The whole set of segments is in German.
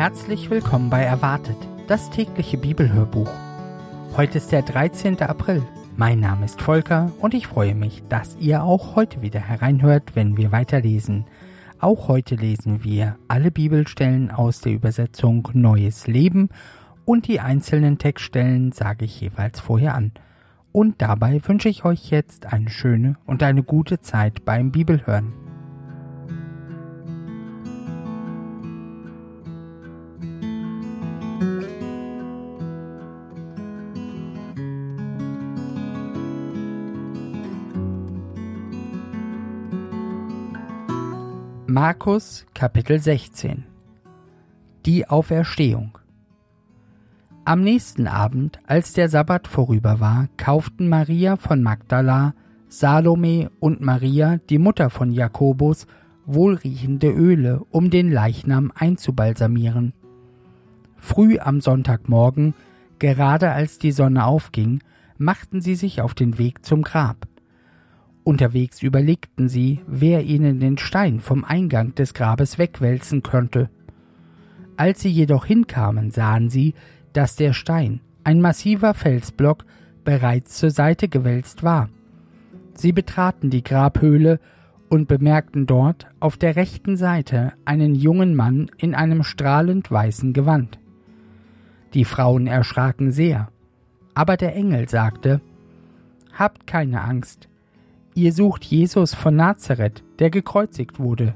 Herzlich willkommen bei Erwartet, das tägliche Bibelhörbuch. Heute ist der 13. April. Mein Name ist Volker und ich freue mich, dass ihr auch heute wieder hereinhört, wenn wir weiterlesen. Auch heute lesen wir alle Bibelstellen aus der Übersetzung Neues Leben und die einzelnen Textstellen sage ich jeweils vorher an. Und dabei wünsche ich euch jetzt eine schöne und eine gute Zeit beim Bibelhören. Markus Kapitel 16. Die Auferstehung. Am nächsten Abend, als der Sabbat vorüber war, kauften Maria von Magdala, Salome und Maria, die Mutter von Jakobus, wohlriechende Öle, um den Leichnam einzubalsamieren. Früh am Sonntagmorgen, gerade als die Sonne aufging, machten sie sich auf den Weg zum Grab. Unterwegs überlegten sie, wer ihnen den Stein vom Eingang des Grabes wegwälzen könnte. Als sie jedoch hinkamen, sahen sie, dass der Stein, ein massiver Felsblock, bereits zur Seite gewälzt war. Sie betraten die Grabhöhle und bemerkten dort auf der rechten Seite einen jungen Mann in einem strahlend weißen Gewand. Die Frauen erschraken sehr, aber der Engel sagte: »Habt keine Angst. Ihr sucht Jesus von Nazareth, der gekreuzigt wurde.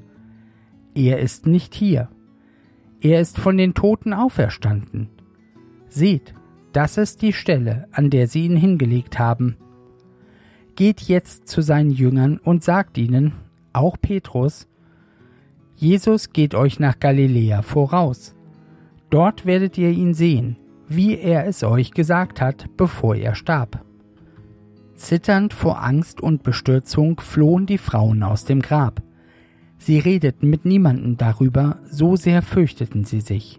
Er ist nicht hier. Er ist von den Toten auferstanden. Seht, das ist die Stelle, an der sie ihn hingelegt haben. Geht jetzt zu seinen Jüngern und sagt ihnen, auch Petrus: Jesus geht euch nach Galiläa voraus. Dort werdet ihr ihn sehen, wie er es euch gesagt hat, bevor er starb.« Zitternd vor Angst und Bestürzung flohen die Frauen aus dem Grab. Sie redeten mit niemandem darüber, so sehr fürchteten sie sich.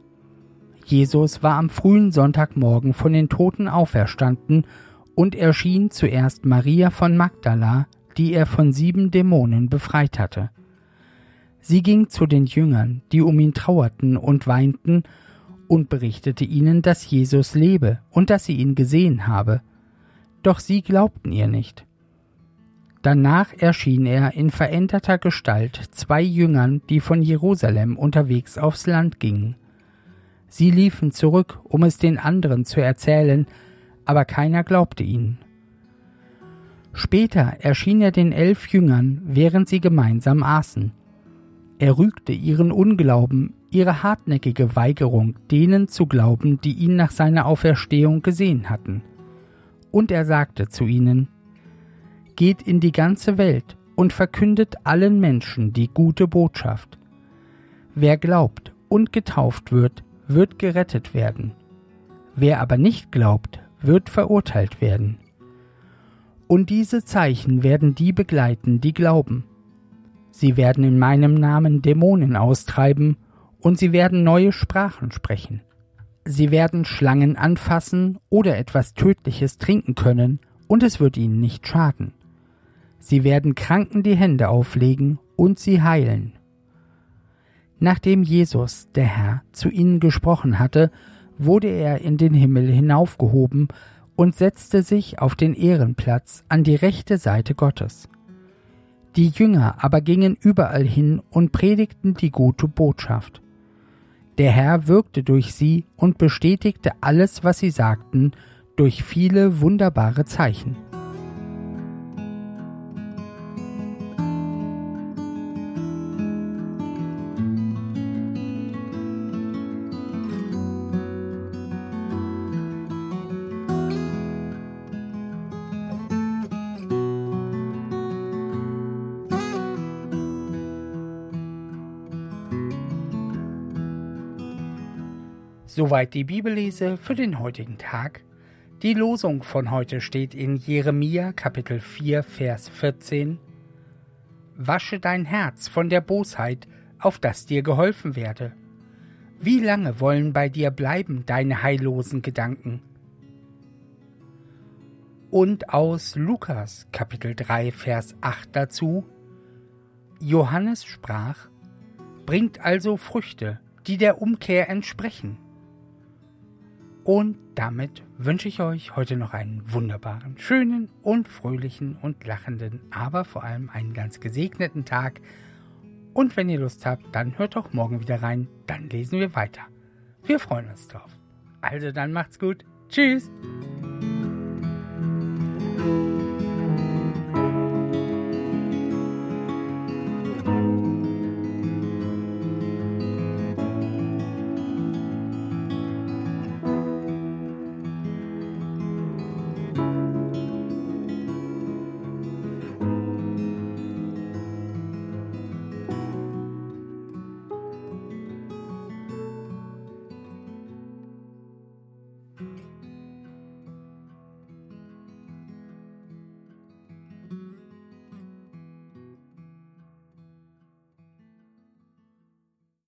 Jesus war am frühen Sonntagmorgen von den Toten auferstanden und erschien zuerst Maria von Magdala, die er von 7 Dämonen befreit hatte. Sie ging zu den Jüngern, die um ihn trauerten und weinten, und berichtete ihnen, dass Jesus lebe und dass sie ihn gesehen habe. Doch sie glaubten ihr nicht. Danach erschien er in veränderter Gestalt 2 Jüngern, die von Jerusalem unterwegs aufs Land gingen. Sie liefen zurück, um es den anderen zu erzählen, aber keiner glaubte ihnen. Später erschien er den 11 Jüngern, während sie gemeinsam aßen. Er rügte ihren Unglauben, ihre hartnäckige Weigerung, denen zu glauben, die ihn nach seiner Auferstehung gesehen hatten. Und er sagte zu ihnen: Geht in die ganze Welt und verkündet allen Menschen die gute Botschaft. Wer glaubt und getauft wird, wird gerettet werden. Wer aber nicht glaubt, wird verurteilt werden. Und diese Zeichen werden die begleiten, die glauben. Sie werden in meinem Namen Dämonen austreiben und sie werden neue Sprachen sprechen. Sie werden Schlangen anfassen oder etwas Tödliches trinken können, und es wird ihnen nicht schaden. Sie werden Kranken die Hände auflegen und sie heilen. Nachdem Jesus, der Herr, zu ihnen gesprochen hatte, wurde er in den Himmel hinaufgehoben und setzte sich auf den Ehrenplatz an die rechte Seite Gottes. Die Jünger aber gingen überall hin und predigten die gute Botschaft. Der Herr wirkte durch sie und bestätigte alles, was sie sagten, durch viele wunderbare Zeichen. Soweit die Bibellese für den heutigen Tag. Die Losung von heute steht in Jeremia Kapitel 4, Vers 14. Wasche dein Herz von der Bosheit, auf dass dir geholfen werde. Wie lange wollen bei dir bleiben deine heillosen Gedanken? Und aus Lukas Kapitel 3, Vers 8 dazu: Johannes sprach: Bringt also Früchte, die der Umkehr entsprechen. Und damit wünsche ich euch heute noch einen wunderbaren, schönen und fröhlichen und lachenden, aber vor allem einen ganz gesegneten Tag. Und wenn ihr Lust habt, dann hört doch morgen wieder rein, dann lesen wir weiter. Wir freuen uns drauf. Also dann macht's gut. Tschüss.